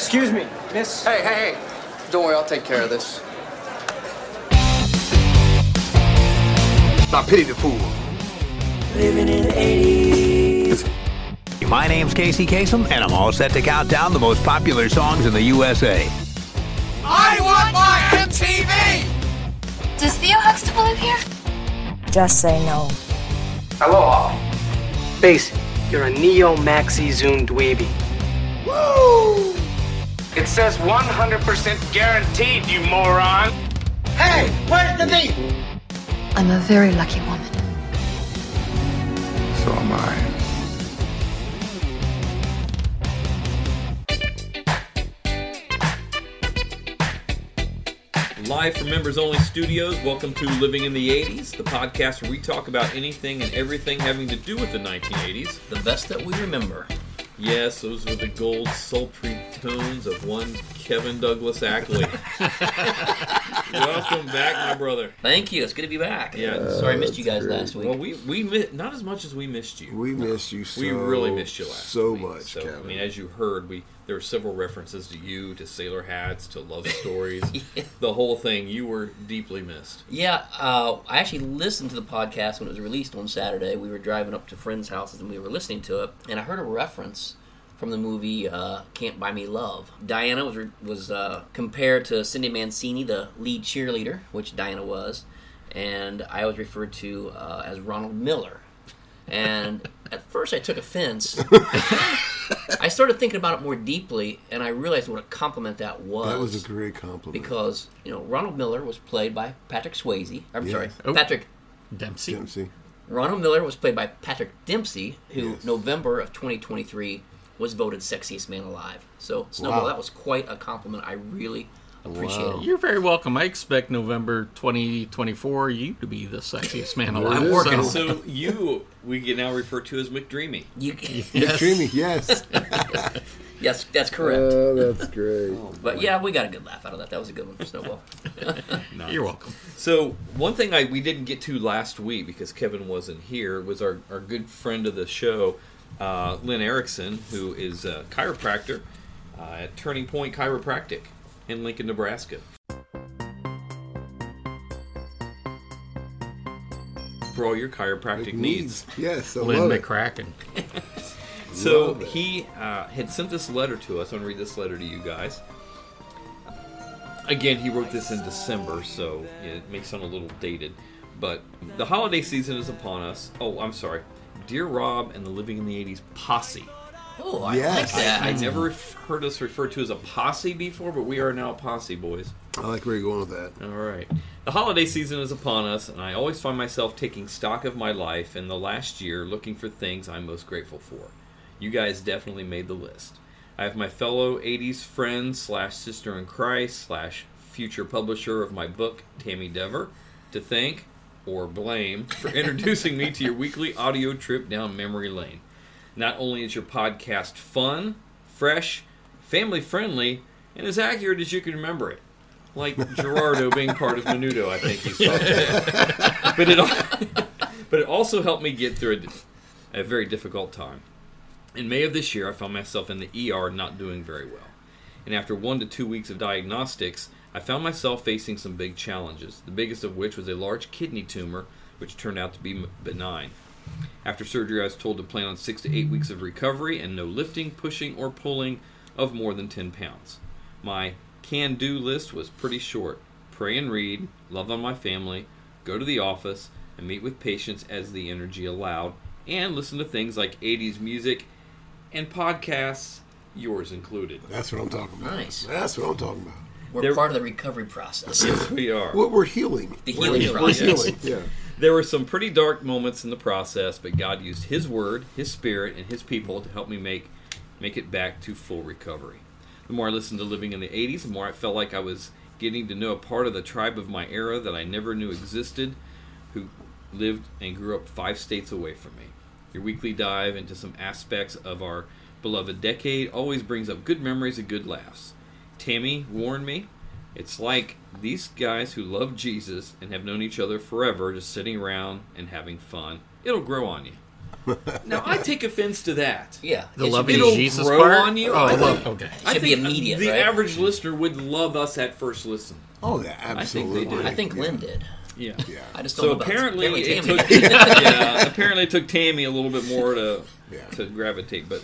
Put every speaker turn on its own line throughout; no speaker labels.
Excuse me, miss.
Hey. Don't worry, I'll take care of this.
I pity the fool.
Living in the 80s.
My name's Casey Kasem, and I'm all set to count down the most popular songs in the USA.
I want my MTV!
Does Theo Huxtable live here?
Just say no.
Aloha. Base, you're a neo-maxi zoom dweeby.
Woo!
It says 100% guaranteed, you moron.
Hey, where's the beat?
I'm a very lucky woman.
So am I.
Live from Members Only Studios, welcome to Living in the 80s, the podcast where we talk about anything and everything having to do with the 1980s.
The best that we remember.
Yes, those were the gold, sultry tones of one Kevin Douglas Ackley. Welcome back, my brother.
Thank you. It's good to be back.
Yeah.
Sorry I missed you guys last week.
Well, we not as much as we missed you.
We missed you so
We really missed you last
so
week.
much,
So,
Kevin.
I mean, as you heard, there were several references to you, to sailor hats, to love stories.
Yeah.
The whole thing. You were deeply missed.
Yeah, I actually listened to the podcast when it was released on Saturday. We were driving up to friends' houses and we were listening to it, and I heard a reference from the movie Can't Buy Me Love. Diana was compared to Cindy Mancini, the lead cheerleader, which Diana was, and I was referred to as Ronald Miller. And at first I took offense. I started thinking about it more deeply, and I realized what a compliment that was.
That was a great compliment.
Because, Ronald Miller was played by Patrick Swayze.
Yes.
Patrick
Dempsey.
Ronald Miller was played by Patrick Dempsey, who
Yes.
November of 2023 was voted sexiest man alive. So, Snowball, that was quite a compliment. I really appreciate it.
You're very welcome. I expect November 2024 you to be the sexiest man alive.
I'm working.
So we can now refer to as McDreamy.
Yes.
Dreamy, yes.
Yes, that's correct.
Oh, that's great.
But yeah, we got a good laugh out of that. That was a good one for Snowball.
Nice.
You're welcome.
So one thing we didn't get to last week because Kevin wasn't here was our good friend of the show, Lynn Erickson, who is a chiropractor at Turning Point Chiropractic in Lincoln, Nebraska. For all your chiropractic needs.
Yes, I
Lynn
love it.
McCracken.
So
Love it.
he had sent this letter to us. I'm going to read this letter to you guys. Again, he wrote this in December, so it may sound a little dated. But the holiday season is upon us. Oh, I'm sorry. Dear Rob and the Living in the 80s posse.
Oh, I
Yes.
like that.
I never heard us referred to as a posse before, but we are now a posse, boys.
I like where you're going with that.
All right. The holiday season is upon us, and I always find myself taking stock of my life in the last year, looking for things I'm most grateful for. You guys definitely made the list. I have my fellow 80s friend / sister in Christ / future publisher of my book, Tammy Dever, to thank or blame for introducing me to your weekly audio trip down memory lane. Not only is your podcast fun, fresh, family-friendly, and as accurate as you can remember it. Like Gerardo being part of Menudo, I think he's talking. But it also helped me get through a very difficult time. In May of this year, I found myself in the ER not doing very well. And after 1 to 2 weeks of diagnostics, I found myself facing some big challenges, the biggest of which was a large kidney tumor, which turned out to be benign. After surgery, I was told to plan on 6 to 8 weeks of recovery and no lifting, pushing, or pulling of more than 10 pounds. My can-do list was pretty short. Pray and read, love on my family, go to the office, and meet with patients as the energy allowed, and listen to things like 80s music and podcasts, yours included.
That's what I'm talking about.
Nice.
That's what I'm talking about.
We're part of the recovery process.
Yes, we are.
We're healing.
The healing
We're
process.
healing, yeah.
There were some pretty dark moments in the process, but God used His Word, His Spirit, and His people to help me make it back to full recovery. The more I listened to Living in the 80s, the more I felt like I was getting to know a part of the tribe of my era that I never knew existed, who lived and grew up 5 states away from me. Your weekly dive into some aspects of our beloved decade always brings up good memories and good laughs. Tammy warned me, it's like these guys who love Jesus and have known each other forever just sitting around and having fun. It'll grow on you. Now, I take offense to that.
Yeah.
The loving
It'll
Jesus
grow
part?
on you.
Oh,
I
love,
think,
okay.
I
Should be
think
immediate,
the
right?
average listener would love us at first listen.
Oh, yeah, absolutely.
I think they do.
I think Lynn did.
Yeah.
I just don't
So
know about
apparently it
Tammy.
took apparently it took Tammy a little bit more to gravitate, but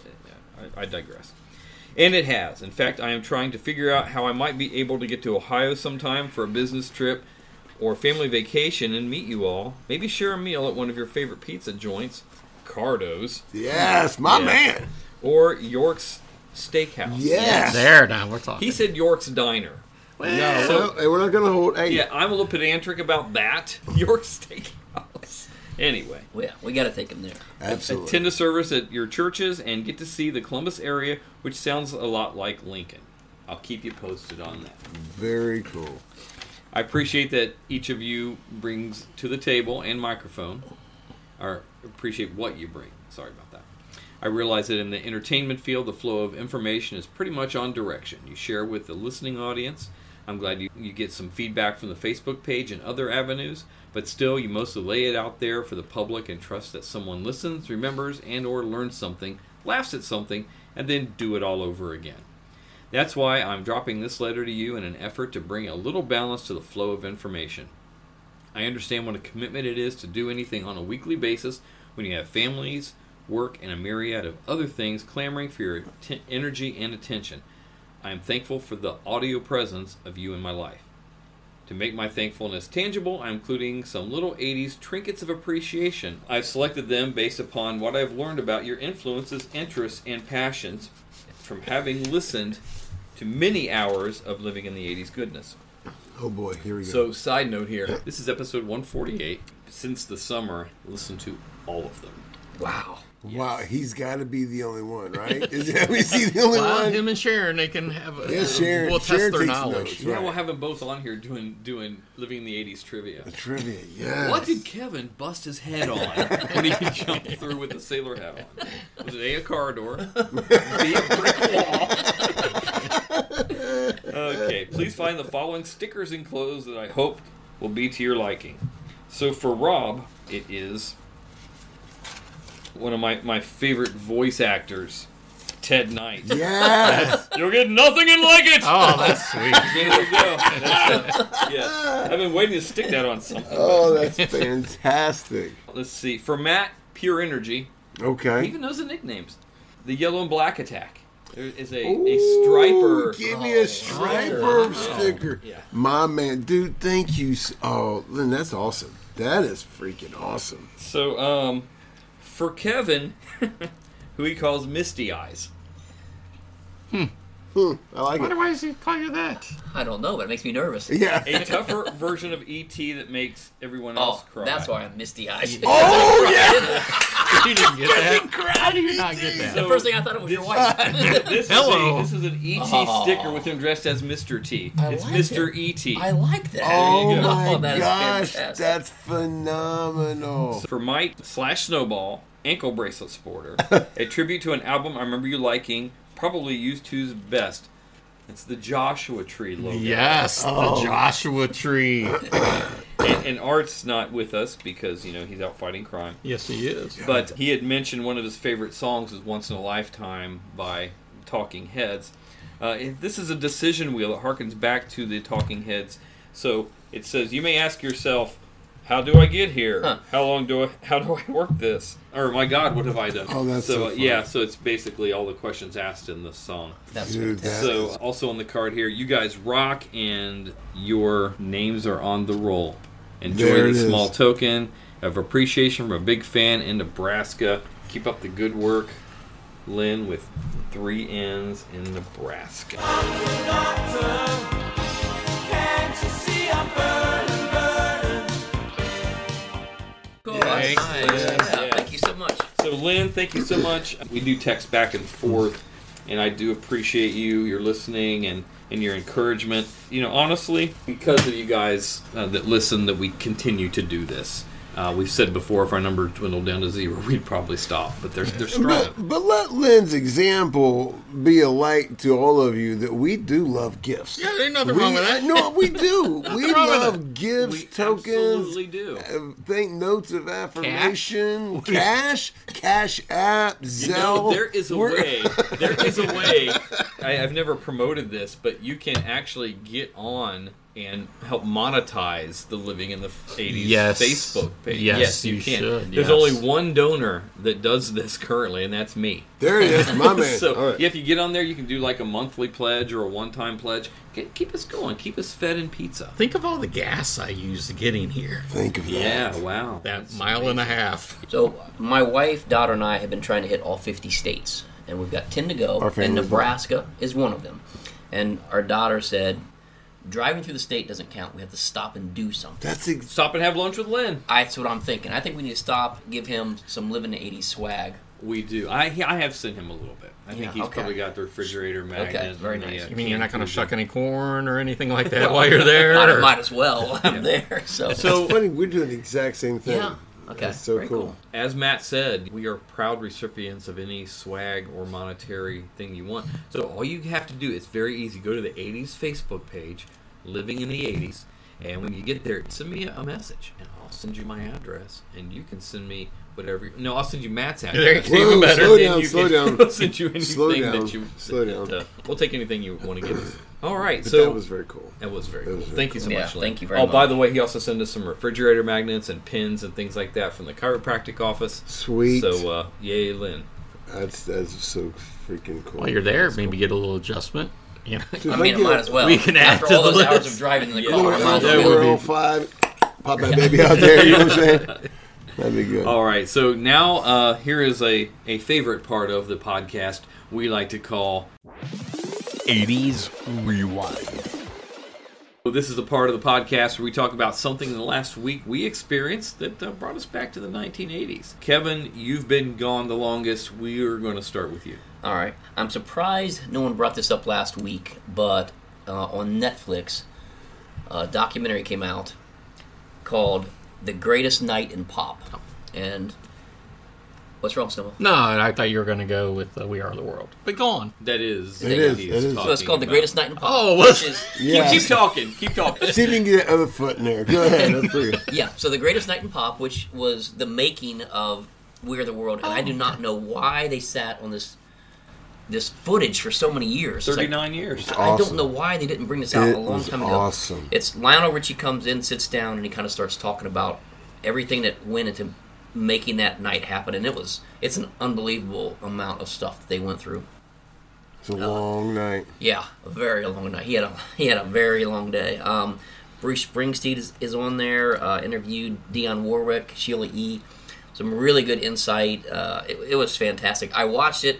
I digress. And it has. In fact, I am trying to figure out how I might be able to get to Ohio sometime for a business trip or family vacation and meet you all. Maybe share a meal at one of your favorite pizza joints, Cardo's.
Yes, my man.
Or York's Steakhouse.
Yes.
There, now we're talking.
He said York's Diner.
Well, we're not going to hold. Hey.
Yeah, I'm a little pedantic about that. York's Steakhouse. Anyway.
Yeah, we got to take him there.
Absolutely.
Attend a service at your churches and get to see the Columbus area, which sounds a lot like Lincoln. I'll keep you posted on that.
Very cool.
I appreciate that each of you brings to the table and microphone. Or appreciate what you bring. Sorry about that. I realize that in the entertainment field, the flow of information is pretty much on direction. You share with the listening audience. I'm glad you get some feedback from the Facebook page and other avenues, but still, you mostly lay it out there for the public and trust that someone listens, remembers, and or learns something, laughs at something, and then do it all over again. That's why I'm dropping this letter to you in an effort to bring a little balance to the flow of information. I understand what a commitment it is to do anything on a weekly basis when you have families, work, and a myriad of other things clamoring for your energy and attention. I am thankful for the audio presence of you in my life. To make my thankfulness tangible, I'm including some little 80s trinkets of appreciation. I've selected them based upon what I've learned about your influences, interests, and passions from having listened to many hours of living in the 80s goodness.
Oh boy, here we go.
So, side note here, this is episode 148. Since the summer, listen to all of them.
Wow.
Yes. Wow, he's got to be the only one, right? Is he the only one?
Him and Sharon, they can have a...
Yeah, Sharon.
We'll test
Sharon
their
takes
knowledge.
notes,
Yeah,
right.
we'll have them both on here doing Living in the 80s trivia.
Trivia, yes.
What did Kevin bust his head on when he jumped through with the sailor hat on? Was it A, a car door? B, a brick wall? Okay, please find the following stickers enclosed that I hope will be to your liking. So for Rob, it is one of my favorite voice actors, Ted Knight.
Yes!
You'll get nothing and like it!
Oh, that's sweet.
There you go. Yes. I've been waiting to stick that on something.
Oh, that's fantastic.
Let's see. For Matt, Pure Energy.
Okay.
He even knows the nicknames. The Yellow and Black Attack. There is a striper.
Give me a striper sticker.
Yeah.
My man. Dude, thank you. Oh, Lynn, that's awesome. That is freaking awesome.
So, for Kevin, who he calls Misty Eyes.
I like it.
Why does he call you that?
I don't know, but it makes me nervous.
Yeah.
A tougher version of E.T. that makes everyone else cry.
That's why I'm misty eyes.
Oh, yeah!
You didn't get that? How do you not get that?
The first thing I thought it was your wife.
Hello.
This is an E.T. sticker with him dressed as Mr. T. It's
like
Mr.
it.
E.T.
I like that.
Oh,
There you go.
my
that is
gosh.
fantastic.
That's phenomenal.
For Mike / Snowball, ankle bracelet sporter, a tribute to an album I remember you liking, probably U2's best. It's the Joshua Tree logo.
Yes, the Joshua Tree.
And Art's not with us because, he's out fighting crime.
Yes, he is.
But he had mentioned one of his favorite songs is Once in a Lifetime by Talking Heads. This is a decision wheel that harkens back to the Talking Heads. So it says, you may ask yourself, how do I get here?
Huh.
How do I work this? Or, my God, what have I done?
Oh, that's so fun.
yeah, so it's basically all the questions asked in this song.
That's
Dude,
fantastic.
that
So, also on the card here, you guys rock and your names are on the roll. Enjoy
There it
this
is.
small token of appreciation from a big fan in Nebraska. Keep up the good work, Lynn, with 3 N's in Nebraska.
Cool.
Thanks,
Nice.
Lynn.
Yeah,
Yeah.
thank you so much.
So, Lynn, thank you so much. We do text back and forth, and I do appreciate your listening and your encouragement. Honestly, because of you guys that listen, that we continue to do this. We've said before, if our number dwindled down to 0, we'd probably stop. But they're strong.
But let Lynn's example be a light to all of you that we do love gifts.
Yeah, there's nothing wrong with that.
No, we do. We love gifts,
We
tokens.
absolutely do.
Think notes of affirmation, cash app, Zelle.
There is a way. There is a way. I've never promoted this, but you can actually get on and help monetize the Living in the 80s Facebook page.
Yes,
you can.
should.
There's only one donor that does this currently, and that's me.
There it is, my man.
So
All right.
if you get on there, you can do like a monthly pledge or a one-time pledge. Keep us going. Keep us fed in pizza.
Think of all the gas I used to get in here.
Think of that.
Yeah, wow.
That mile and a half.
So my wife, daughter, and I have been trying to hit all 50 states, and we've got 10 to go.
Our
And
family's
Nebraska is one of them. And our daughter said, driving through the state doesn't count. We have to stop and do something.
Stop and have lunch with Lynn.
That's what I'm thinking. I think we need to stop, give him some living the 80s swag.
We do. I have sent him a little bit. I think he's probably got the refrigerator magnet.
Okay, very
and the,
nice.
You mean you're not going to shuck any corn or anything like that while you're there?
Might as well while I'm there. So
It's funny, we're doing the exact same thing.
Yeah. Okay.
That's so
Very
cool.
As Matt said, we are proud recipients of any swag or monetary thing you want. So all you have to do, it's very easy. Go to the 80s Facebook page, Living in the 80s, and when you get there, send me a message, and I'll send you my address, and you can send me whatever. No, I'll send you Matt's address.
There you go. Even better.
Slow down.
We'll send you anything
Slow down.
that you.
Slow down.
We'll take anything you want to give us. All right,
But
so
that was very cool.
That was very
That
cool.
was very
Thank you so
cool.
much.
Yeah,
Lynn.
thank you very
Oh, by
much.
the way, he also sent us some refrigerator magnets and pins and things like that from the chiropractic office.
Sweet.
So, yay, Lynn.
That's so freaking cool.
While you're there, maybe get a little adjustment. You know?
I mean, it might as well.
We can add
After
to
all
the
those hours
list.
of driving in the
Yeah.
car, I might as
Yeah,
well.
we're on 5. Pop that baby out there. You know what I'm saying? That'd be good.
All right, so now here is a favorite part of the podcast we like to call
80s Rewind.
So this is a part of the podcast where we talk about something in the last week we experienced that brought us back to the 1980s. Kevin, you've been gone the longest. We are going to start with you.
All right. I'm surprised no one brought this up last week, but on Netflix, a documentary came out called The Greatest Night in Pop. And what's wrong, Snowball?
No, I thought you were going to go with We Are the World. But go on.
That is.
It is.
So it's called The Greatest Night in Pop.
Oh, what's
Yeah.
Keep talking. Keep talking.
See if you can get that other foot in there. Go ahead. That's for you.
Yeah, so The Greatest Night in Pop, which was the making of We Are the World, and I do not know why they sat on this footage for so many years. It's
39 years.
I don't
Awesome.
know why they didn't bring this out
It
a long
was
time ago.
awesome.
It's Lionel Richie comes in, sits down, and he kind of starts talking about everything that went into making that night happen, and it's an unbelievable amount of stuff that they went through.
It's a long night.
Yeah, a very long night. He had a very long day. Bruce Springsteen is on there. Interviewed Dionne Warwick, Sheila E. Some really good insight. It was fantastic. I watched it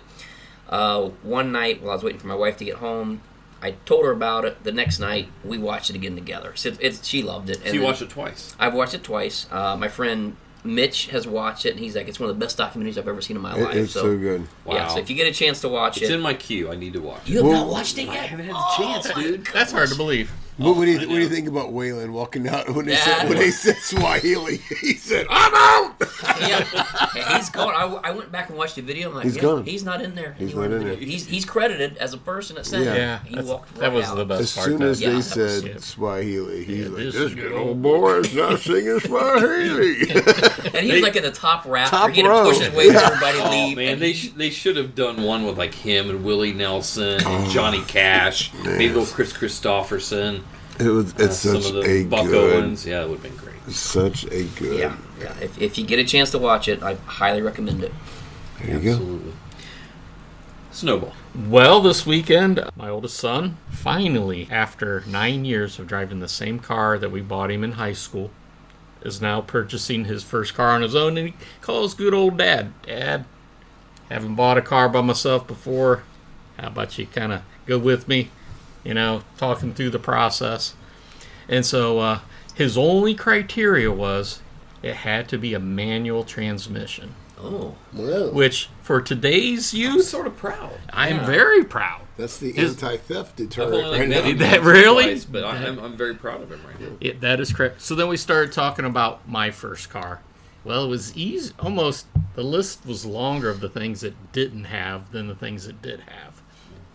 one night while I was waiting for my wife to get home. I told her about it. The next night, we watched it again together. So she loved it.
So you watched it twice?
I've watched it twice. My friend Mitch has watched it, and he's like, it's one of the best documentaries I've ever seen in my life.
It's so good.
Yeah, so if you get a chance to watch
It's
it.
in my queue. I need to watch it.
You have not watched it yet?
I haven't had the chance, dude.
That's hard to believe.
What do you think about Waylon walking out when they
Yeah.
said Swahili? He said, "I'm out."
Yeah, he's gone. I went back and watched the video. I'm like,
He's
yeah,
gone.
he's not in there.
He's
anywhere
not
in the
in
video. He's credited as a person that said
Yeah.
he
That's-
walked
that
right
was
out.
the best
As
part.
soon as
Yeah,
they
that
said
was-
Swahili, he's
Yeah,
like,
this
"This
is
good
good.
old boy is not singing Swahili."
And he was like in the top raft.
Top
He had to
row.
push his way
Yeah.
for everybody to
Oh
leave.
man,
and
they
he-
they should have done one with like him and Willie Nelson and Johnny Cash, maybe little Chris Christopherson,
It's
some
such
of the
a
Buck
good,
Owens. Yeah, it would have been great.
such a good.
yeah. If you get a chance to watch it, I highly recommend it.
There you go.
Absolutely. Snowball.
Well, this weekend, my oldest son, finally, after 9 years of driving the same car that we bought him in high school, is now purchasing his first car on his own, and he calls good old Dad. Dad, haven't bought a car by myself before. How about you kind of go with me, talking through the process. And so his only criteria was it had to be a manual transmission.
Oh,
Well,
Which, for today's
I'm
youth,
sort of proud.
I am very proud.
that's the
His-
anti-theft
I've
deterrent
only like
right
met
now.
him
That
once or
really?
twice, but I'm very proud of him right now.
That is correct. So then we started talking about my first car. Well, it was easy. Almost, the list was longer of the things it didn't have than the things it did have.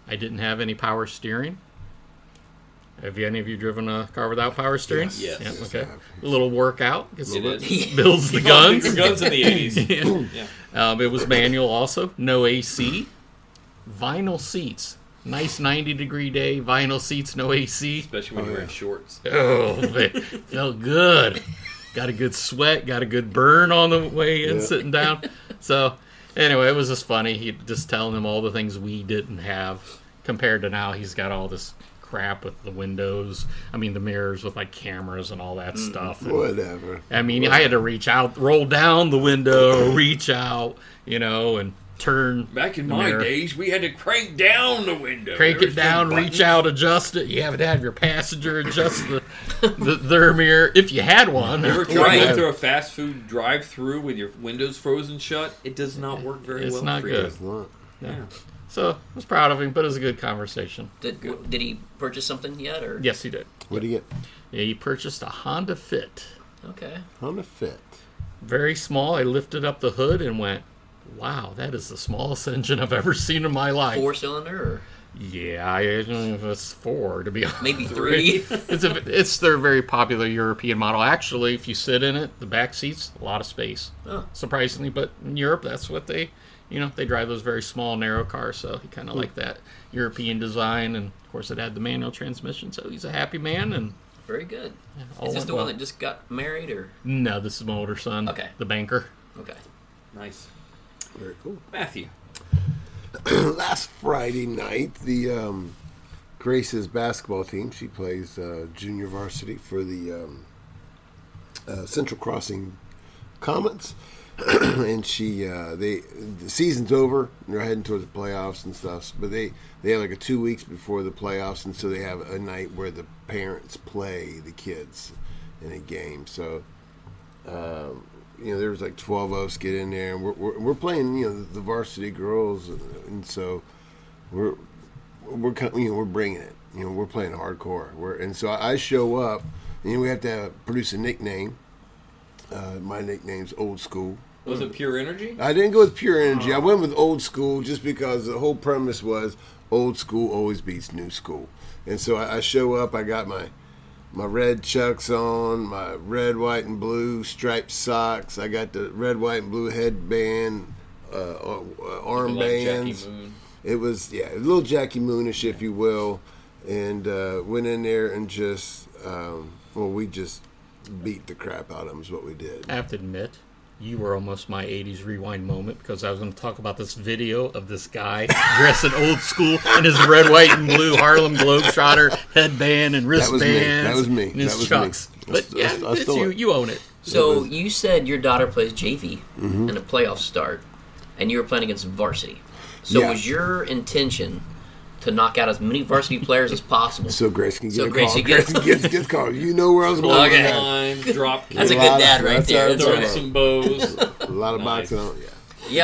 I didn't have any power steering. Have any of you driven a car without power steering?
Yes.
Yeah, okay. A little workout. Gets
It
builds the guns.
The guns in the 80s.
Yeah. It was manual also. No AC. Vinyl seats. Nice 90-degree day. Vinyl seats, no AC.
Especially when you're wearing shorts.
Oh, they felt good. Got a good sweat. Got a good burn on the way in, sitting down. So, anyway, it was just funny. He just telling him all the things we didn't have compared to now. He's got all this crap with the windows. I mean, the mirrors with like cameras and all that stuff. And,
whatever.
I mean, I had to reach out, roll down the window, reach out, and turn.
Back in my days, we had to crank down the window.
Crank it down, reach out, adjust it. You have to have your passenger adjust their mirror if you had one.
You ever try to go through a fast food drive-through with your windows frozen shut? It does not work very well.
It's not
for
good.
It's not.
Yeah. So I was proud of him, but it was a good conversation.
Did he purchase something yet? Or
Yes, he did.
What did he get?
Yeah, he purchased a Honda Fit.
Okay.
Honda Fit.
Very small. I lifted up the hood and went, wow, that is the smallest engine I've ever seen in my life.
4-cylinder? Or?
Yeah, I don't know if it's 4, to be honest.
Maybe 3.
It's their very popular European model. Actually, if you sit in it, the back seat's a lot of space.
Oh.
Surprisingly, but in Europe, that's what they drive those very small, narrow cars, so he kind of liked that European design, and of course it had the manual transmission, so he's a happy man. And
very good.
Yeah,
is this the one that just got married, or?
No, this is my older son, the banker.
Okay.
Nice.
Very cool.
Matthew.
Last Friday night, the Grace's basketball team, she plays junior varsity for the Central Crossing Comets. And the season's over, and they're heading towards the playoffs and stuff. But they have like 2 weeks before the playoffs, and so they have a night where the parents play the kids in a game. So, there's like 12 of us get in there, and we're playing, the varsity girls, and so we're bringing it. We're playing hardcore. And so I show up, and we have to produce a nickname. My nickname's Old School.
Was it Pure Energy?
I didn't go with Pure Energy. I went with Old School just because the whole premise was old school always beats new school. And so I show up. I got my red Chucks on, my red, white, and blue striped socks. I got the red, white, and blue headband, armbands. It was, a little Jackie Moonish, if you will. And went in there and just, we just beat the crap out of them is what we did.
I have to admit, you were almost my 80s rewind moment, because I was going to talk about this video of this guy dressing old school in his red, white, and blue Harlem Globetrotter headband and wristbands.
That was me.
And his Chucks. But yeah, it's you own it.
So you said your daughter plays JV in the playoffs start, and you were playing against varsity. So was your intention to knock out as many varsity players as possible?
So Grace can get a
Grace
call. Grace gets called. You know where I was going.
Okay.
Line, drop.
That's a good dad right there.
Throw some bows.
A lot of boxing on.
Yeah,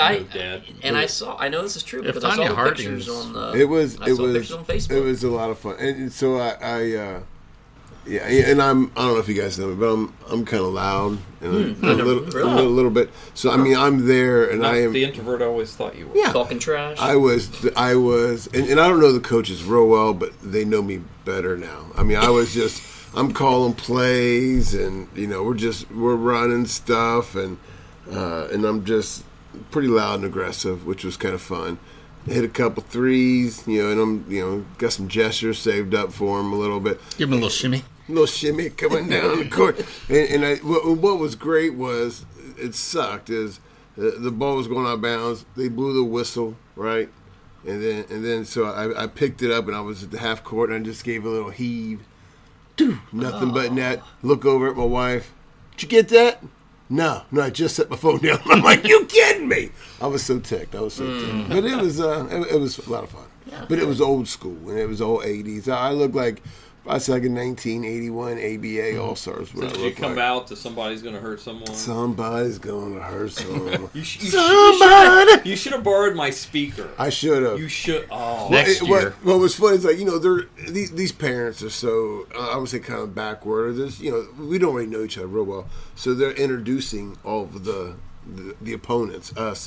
I know this is true because I saw the pictures on the.
Pictures
on Facebook.
It was a lot of fun, and so I and I don't know if you guys know me, but I'm kind of loud and a little bit. So I mean, I'm there, and I am
the introvert I always thought you were.
Yeah,
talking trash.
I was, and I don't know the coaches real well, but they know me better now. I mean, I'm calling plays, and we're running stuff, and I'm just pretty loud and aggressive, which was kind of fun. Hit a couple threes, and I'm got some gestures saved up for him a little bit.
Give him a little shimmy.
Little shimmy coming down the court. And what was great was, it sucked, is the ball was going out of bounds. They blew the whistle, right? And then so I picked it up, and I was at the half court, and I just gave a little heave. Nothing but net. Look over at my wife. Did you get that? No, I just set my phone down. I'm like, you kidding me? I was so ticked. But it was a lot of fun. Yeah, but it was old school, and it was all 80s. I looked like I was like a 1981 ABA All-Stars.
So did you come out to somebody's going to hurt someone?
Somebody's going to hurt someone.
You should have borrowed my speaker.
I should have.
You should. Oh,
next year.
What was funny is these parents are so I would say kind of backward. We don't really know each other real well, so they're introducing all of the opponents, us.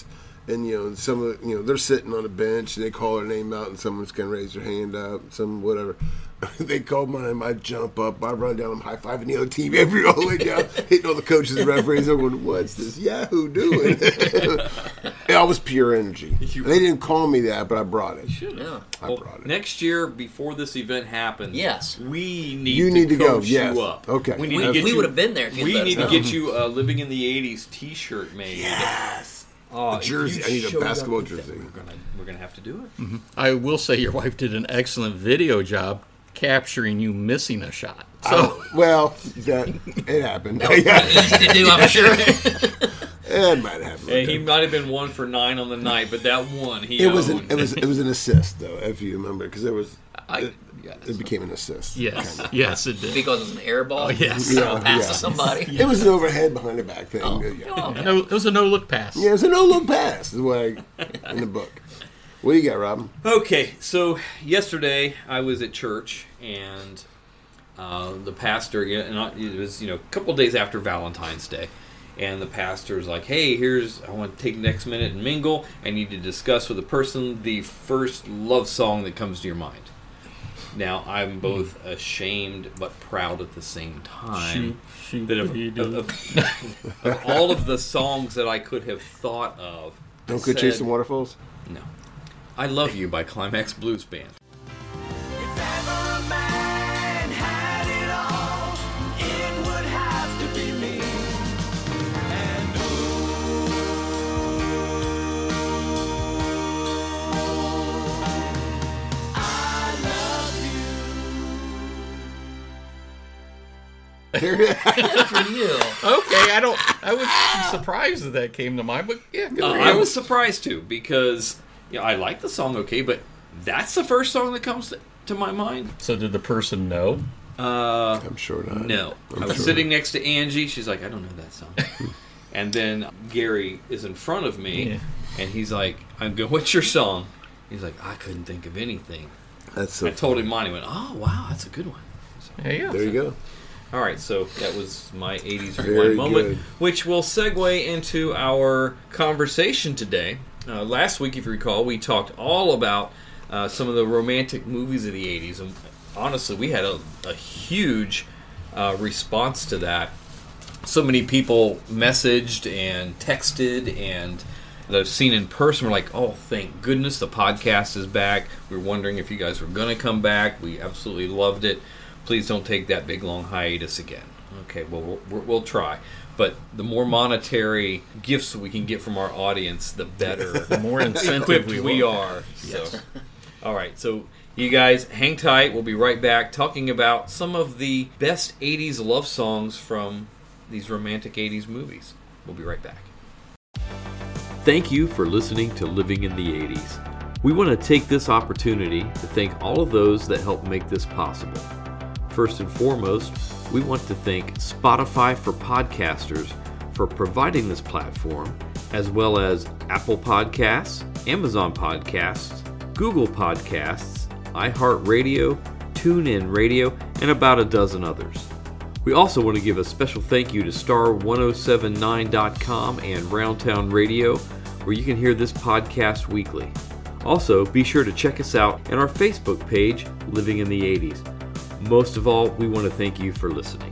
and some of they're sitting on a bench and they call their name out and someone's gonna raise their hand up, some whatever. They call mine, I jump up, I run down, I'm high fiving the other team all the way down, hitting all the coaches and referees. I'm going, what's this Yahoo doing? I was pure energy. They didn't call me that, but I brought it.
Yeah.
I brought it.
Next year, before this event happens,
we
need to
go.
coach
Yes.
you up.
Okay.
We would have been there if you'd
We
let us
need to
know.
get you a Living in the 80s t-shirt made.
Yes.
A
jersey. I need a basketball jersey.
We're gonna have to do it.
Mm-hmm. I will say your wife did an excellent video job capturing you missing a shot. So
it happened.
Easy to do, I'm sure.
It might have happened.
He might have been 1 for 9 on the night, but that one he
it was
owned.
it was an assist though, if you remember, because it became an assist.
Yes,
kinda.
yes, it did.
Because it was an air ball.
Oh, yes.
Pass to somebody.
It was an overhead behind the back thing.
It was a no-look pass.
Yeah, it was a no-look pass. Is what in the book. What do you got, Robin?
Okay, so yesterday I was at church and the pastor, it was a couple days after Valentine's Day, and the pastor's like, "Hey, I want to take the next minute and mingle. I need to discuss with the person the first love song that comes to your mind." Now, I'm both ashamed but proud at the same time of all of the songs that I could have thought of.
Don't Go Chasing Waterfalls?
No. I Love You by Climax Blues Band.
Good for you.
Okay, I was surprised that came to mind, but yeah, good for you.
I was surprised too because I like the song, okay, but that's the first song that comes to my mind.
So did the person know?
I'm sure not.
No. I was sitting next to Angie. She's like, I don't know that song. And then Gary is in front of me, and he's like, I'm going, what's your song? He's like, I couldn't think of anything.
That's so
I told him mine. He went, oh, wow, that's a good one. So,
there
you go.
All right, so that was my 80s
Very
rewind moment,
good.
which will segue into our conversation today. Last week, if you recall, we talked all about some of the romantic movies of the 80s, and honestly, we had a huge response to that. So many people messaged and texted, and that I've seen in person were like, oh, thank goodness the podcast is back. We were wondering if you guys were going to come back. We absolutely loved it. Please don't take that big, long hiatus again. Okay, well, we'll try. But the more monetary gifts we can get from our audience, the better.
The more incentive
equipped we are.
Yes.
So, all right, so you guys hang tight. We'll be right back talking about some of the best 80s love songs from these romantic 80s movies. We'll be right back. Thank you for listening to Living in the 80s. We want to take this opportunity to thank all of those that helped make this possible. First and foremost, we want to thank Spotify for Podcasters for providing this platform, as well as Apple Podcasts, Amazon Podcasts, Google Podcasts, iHeartRadio, TuneIn Radio, and about a dozen others. We also want to give a special thank you to Star1079.com and Roundtown Radio, where you can hear this podcast weekly. Also, be sure to check us out on our Facebook page, Living in the 80s. Most of all, we want to thank you for listening.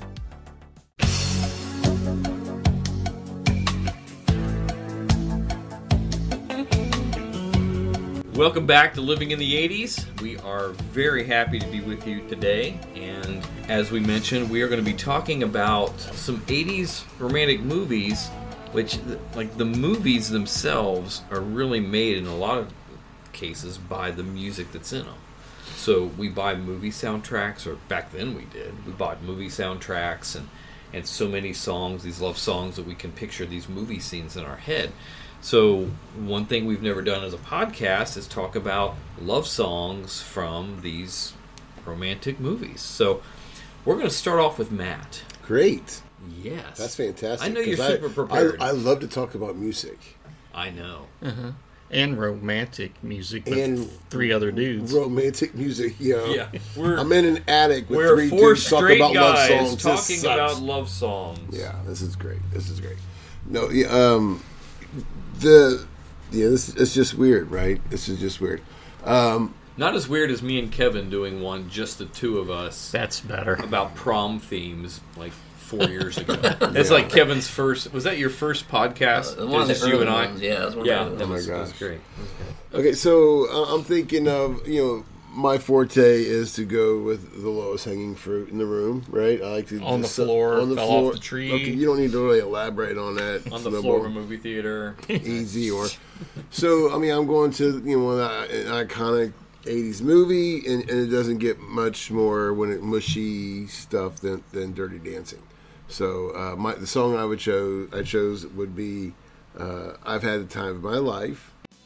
Welcome back to Living in the 80s. We are very happy to be with you today. And as we mentioned, we are going to be talking about some 80s romantic movies, which, like, the movies themselves are really made in a lot of cases by the music that's in them. So we buy movie soundtracks, or back then we did. We bought movie soundtracks and so many songs, these love songs, that we can picture these movie scenes in our head. So one thing we've never done as a podcast is talk about love songs from these romantic movies. So we're going to start off with Matt.
Great.
Yes.
That's fantastic.
I know you're super prepared.
I love to talk about music.
I know.
Uh-huh. And romantic music with
and
3 other dudes.
Romantic music,
yeah.
I'm in an attic with
we're
3
4
dudes talking
straight
about love
guys
songs.
talking about love songs.
Yeah, this is great. No, yeah, the it's just weird, right? This is just weird.
Not as weird as me and Kevin doing one, just the two of us.
That's better.
About prom themes, like 4 years ago. It's like Kevin's first. Was that your first podcast?
One of the
just you and I.
ones. Yeah, that was one
yeah,
of the
that
early
was,
ones.
that was great.
Okay, so I'm thinking of, my forte is to go with the lowest hanging fruit in the room, right? I like to
on the floor, fell off the tree.
Okay, you don't need to really elaborate on that.
On the floor of a movie theater.
Easy. So, I mean, I'm going to, an iconic 80s movie, and it doesn't get much more mushy stuff than Dirty Dancing. So, the song I chose would be I've Had the Time of My Life.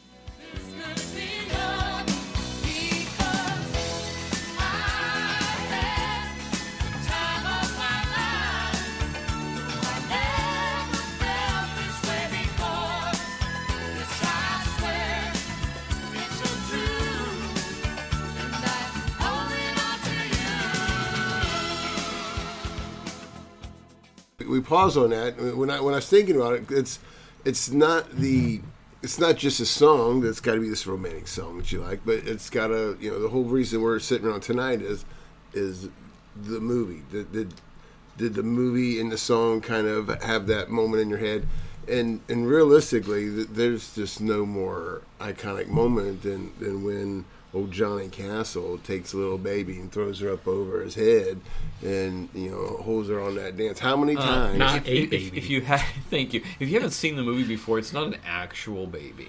We pause on that. When I was thinking about it, it's not just a song that's got to be this romantic song that you like, but it's got to, the whole reason we're sitting around tonight is the movie. Did the movie and the song kind of have that moment in your head? And realistically, there's just no more iconic moment than when old Johnny Castle takes a little baby and throws her up over his head and, holds her on that dance. How many times?
If you haven't seen the movie before, it's not an actual baby.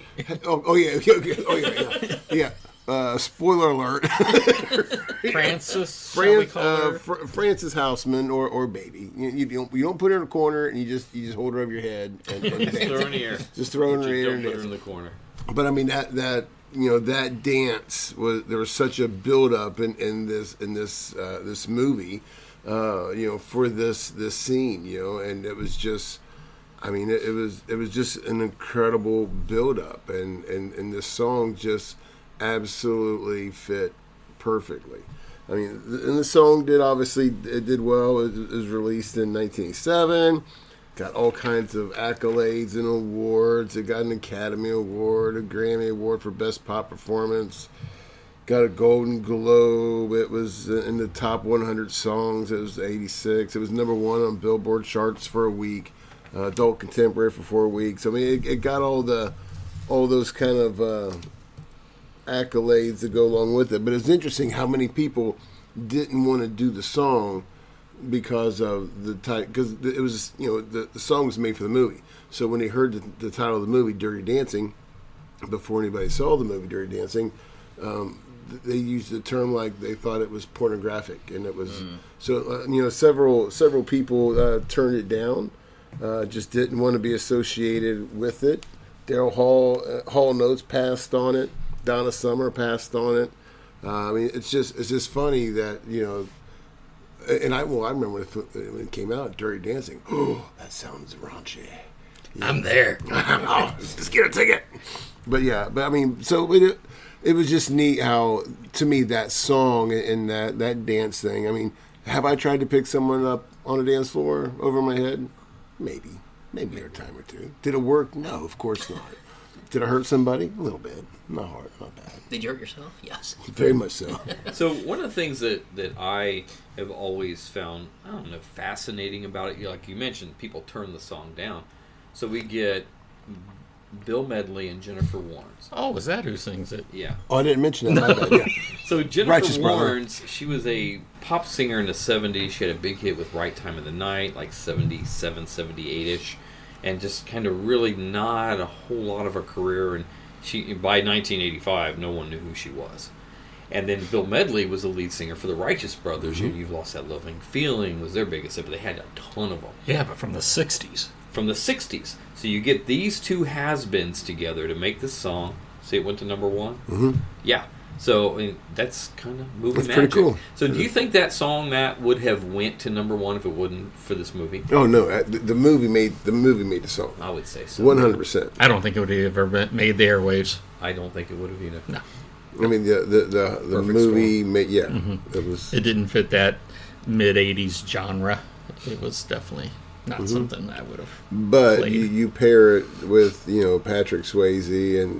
Yeah. Spoiler alert.
Frances
Houseman or baby. You don't put her in a corner and you just hold her over your head and
just throw her in the air.
Just throw her in the air and
put her
dance.
in the corner.
But I mean that dance there was such a build up in this movie, for this scene, and it was just, I mean, it was just an incredible build up, and this song just absolutely fit perfectly. I mean, and the song did well. It was released in 1987. Got all kinds of accolades and awards. It got an Academy Award, a Grammy Award for Best Pop Performance. Got a Golden Globe. It was in the top 100 songs. It was 86. It was number one on Billboard charts for a week. Adult Contemporary for 4 weeks. I mean, it got all those kind of accolades that go along with it. But it's interesting how many people didn't want to do the song because of the title, because it was, the song was made for the movie. So when they heard the title of the movie, Dirty Dancing, before anybody saw the movie Dirty Dancing, they used the term like they thought it was pornographic, and it was several people turned it down, just didn't want to be associated with it. Daryl Hall Notes passed on it. Donna Summer passed on it. I mean, it's just funny that And I remember when it came out, Dirty Dancing. Oh, that sounds raunchy. Yeah.
I'm there.
Just get a ticket. But I mean, so it was just neat how, to me, that song and that dance thing. I mean, have I tried to pick someone up on a dance floor over my head? Maybe a time or two. Did it work? No, of course not. Did I hurt somebody? A little bit. Not hard, not bad.
Did you hurt yourself? Yes.
Very much so.
So one of the things that I have always found, fascinating about it, like you mentioned, people turn the song down. So we get Bill Medley and Jennifer Warnes.
Oh, is that who sings it?
Yeah.
Oh, I didn't mention that. My bad, yeah.
So Jennifer
Righteous
Warnes, she was a pop singer in the 70s. She had a big hit with Right Time of the Night, like 77, 78-ish. And just kind of really not a whole lot of a career. And by 1985, no one knew who she was. And then Bill Medley was the lead singer for the Righteous Brothers. Mm-hmm. You've Lost That Loving Feeling was their biggest hit, but they had a ton of them.
Yeah, but from the 60s.
From the 60s. So you get these two has-beens together to make this song. See, it went to number one?
Mm-hmm.
Yeah. So that's kind of movie
that's
magic.
Pretty cool.
So do you think that song, Matt, would have went to number one if it wouldn't for this movie?
Oh no, the movie made the song.
I would say so.
100%.
I don't think it would have ever made the airwaves.
I don't think it would have either.
No.
I mean the movie made
It didn't fit that mid '80s genre. It was definitely Not something I would have.
But
played.
you pair it with Patrick Swayze, and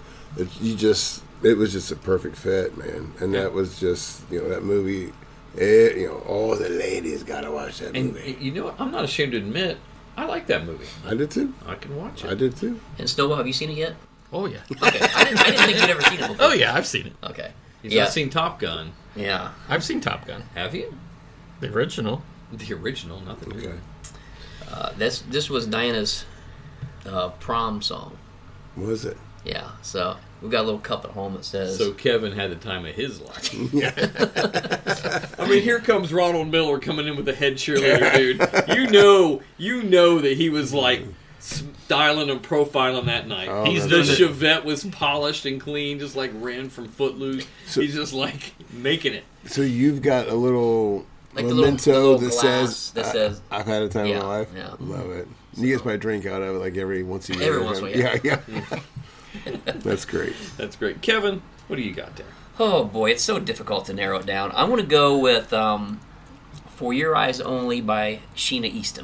it was just a perfect fit, man. And that was just that movie. All the ladies gotta watch that movie.
And you know what? I'm not ashamed to admit I like that movie.
I did too.
I can watch it.
I did too.
And Snowball, have you seen it yet?
Oh yeah.
Okay, I didn't think you'd ever seen it before.
Oh yeah, I've seen it.
Okay.
I've seen Top Gun.
Yeah.
I've seen Top Gun.
Have you?
The original.
The original, not the movie.
This was Diana's prom song.
Was it?
Yeah. So we've got a little cup at home that says.
So Kevin had the time of his life. I mean, here comes Ronald Miller coming in with a head cheerleader, dude. You know that he was like styling and profiling that night.
Oh,
The Chevette was polished and clean, just like ran from Footloose. He's just like making it.
So you've got a little
Like
memento
the
that says I've had a time of my life.
Yeah.
Love it. You get my drink out of it like every once a year.
Every once in a while.
Yeah. That's great.
That's great. Kevin, what do you got there?
Oh boy, it's so difficult to narrow it down. I want to go with For Your Eyes Only by Sheena Easton.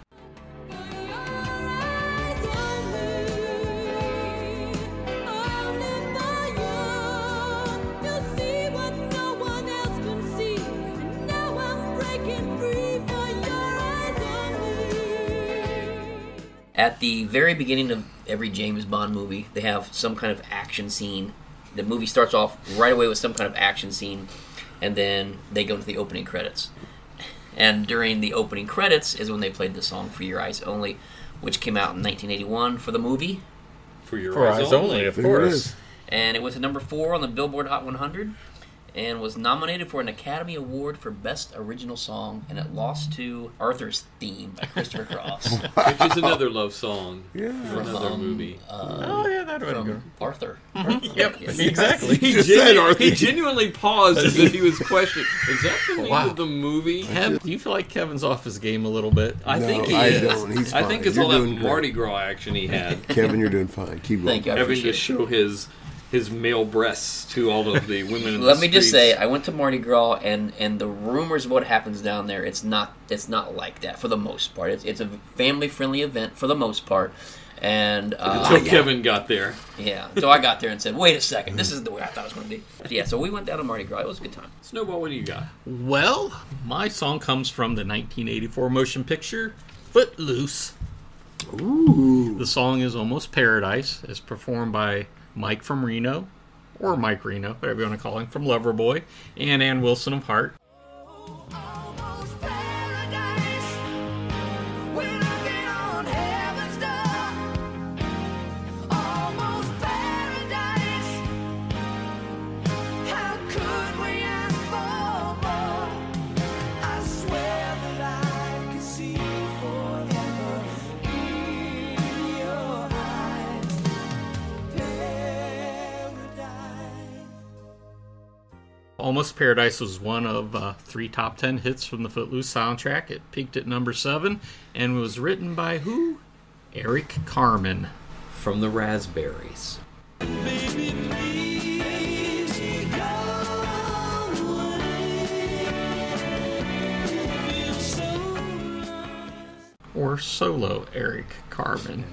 At the very beginning of every James Bond movie, they have some kind of action scene. The movie starts off right away with some kind of action scene, and then they go into the opening credits. And during the opening credits is when they played the song For Your Eyes Only, which came out in 1981 for the movie.
For Your Eyes Only,
of course.
And it was at number 4 on the Billboard Hot 100, and was nominated for an Academy Award for Best Original Song, and it lost to Arthur's Theme by Christopher Cross.
Which is another love song
Yeah.
for another movie.
Oh yeah, that would go.
Arthur.
Yep,
Yes.
exactly.
He genuinely paused as if he was questioning, is that the name
Wow.
of the movie?
Do you feel like Kevin's off his game a little bit?
I
No,
think he
I
is.
don't. He's
I
fine.
think it's
You're
all that
doing great.
Mardi Gras action he had.
Kevin, you're doing fine. Keep going.
Thank you. I
Having to
appreciate it.
show his male breasts to all of the women in the
Let me just
streets.
say, I went to Mardi Gras, and the rumors of what happens down there, it's not like that for the most part. It's a family-friendly event for the most part. And
Until Kevin got there.
Yeah, so I got there and said, wait a second, this is the way I thought it was going to be. Yeah, so we went down to Mardi Gras. It was a good time.
Snowball, what do you got?
Well, my song comes from the 1984 motion picture Footloose.
Ooh.
The song is Almost Paradise. It's performed by Mike from Reno, or Mike Reno, whatever you want to call him, from Loverboy, and Ann Wilson of Heart. Almost Paradise was one of 3 top 10 hits from the Footloose soundtrack. It peaked at number 7 and was written by who? Eric Carmen.
From the Raspberries.
Or solo Eric Carmen.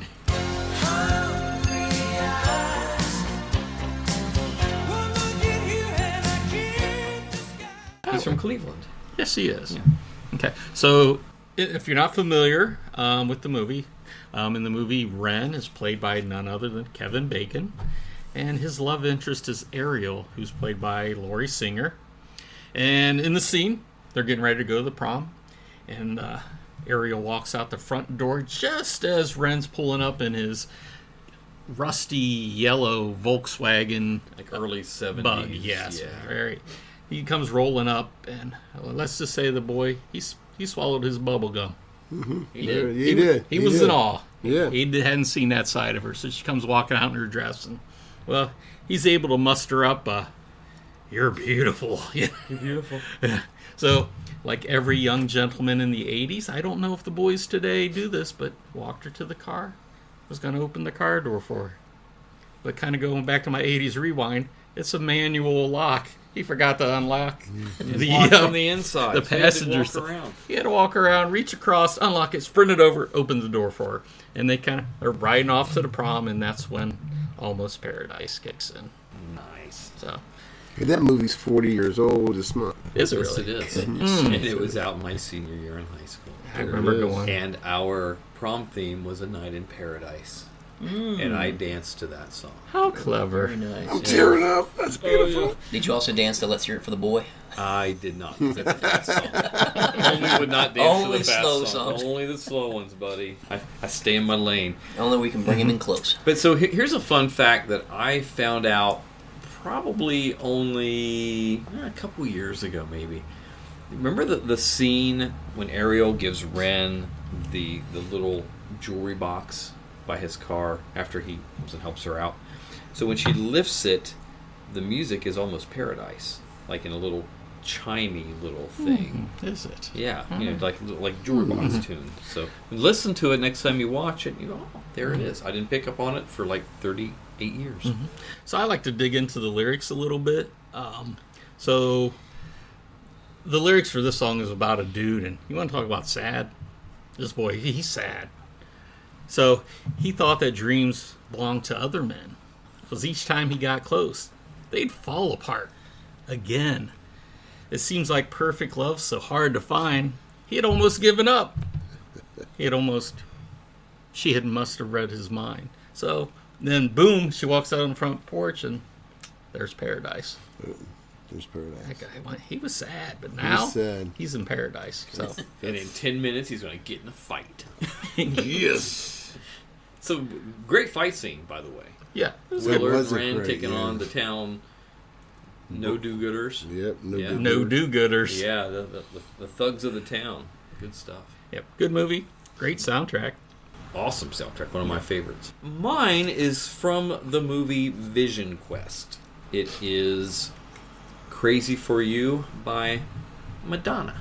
He's from Cleveland.
Yes, he is. Yeah. Okay, so if you're not familiar with the movie, in the movie, Ren is played by none other than Kevin Bacon, and his love interest is Ariel, who's played by Laurie Singer. And in the scene, they're getting ready to go to the prom, and Ariel walks out the front door just as Ren's pulling up in his rusty yellow Volkswagen,
like early 70s.
Bug. Yes,
yeah.
very. He comes rolling up, and let's just say the boy, he swallowed his bubble gum.
Mm-hmm.
He did.
He did.
He was in awe.
Yeah.
He hadn't seen that side of her, so she comes walking out in her dress, and well, he's able to muster up "You're beautiful." You're
beautiful.
So, like every young gentleman in the '80s, I don't know if the boys today do this, but walked her to the car, was going to open the car door for her. But kind of going back to my '80s rewind, it's a manual lock. He forgot to unlock
Locked from the inside.
the
so he had to
passengers.
walk around.
He had to walk around, reach across, unlock it, sprint it over, open the door for her. And they are riding off to the prom, and that's when Almost Paradise kicks in.
Nice.
So,
Hey, that movie's 40 years old this month.
is it
Yes,
really?
it is. And it was out my senior year in high school.
I remember going.
And our prom theme was A Night in Paradise. And I danced to that song.
How clever.
Very nice.
I'm tearing up. That's beautiful.
Did you also dance to Let's Hear It for the Boy?
I did not. That's a fast song. Only would not dance
Only
to the fast
slow
songs.
songs.
Only the slow ones, buddy. I stay in my lane.
Only we can bring him in close.
But so here's a fun fact that I found out probably only a couple years ago, maybe. Remember the scene when Ariel gives Ren the little jewelry box by his car after he comes and helps her out? So when she lifts it, the music is Almost Paradise, like in a little chimey little thing.
Is it?
Yeah, you know, like jewelry box tune. So listen to it next time you watch it. You go, oh, there it is. I didn't pick up on it for like 38 years.
So I like to dig into the lyrics a little bit. So the lyrics for this song is about a dude, and you want to talk about sad? This boy, he's sad. So he thought that dreams belonged to other men, because each time he got close, they'd fall apart again. It seems like perfect love's so hard to find. He had almost given up. She must have read his mind. So then, boom, she walks out on the front porch, and there's paradise.
There's paradise.
That guy, he was sad, but now he's in paradise. So,
And in 10 minutes, he's going to get in a fight.
Yes.
So, great fight scene, by the way.
Yeah.
Willard and Ren
great,
taking
yeah.
on the town no-do-gooders.
Yep.
No do-gooders.
Yeah, the thugs of the town. Good stuff.
Yep. Good movie. Great soundtrack.
Awesome soundtrack. One of my favorites. Mine is from the movie Vision Quest. It is Crazy for You by Madonna.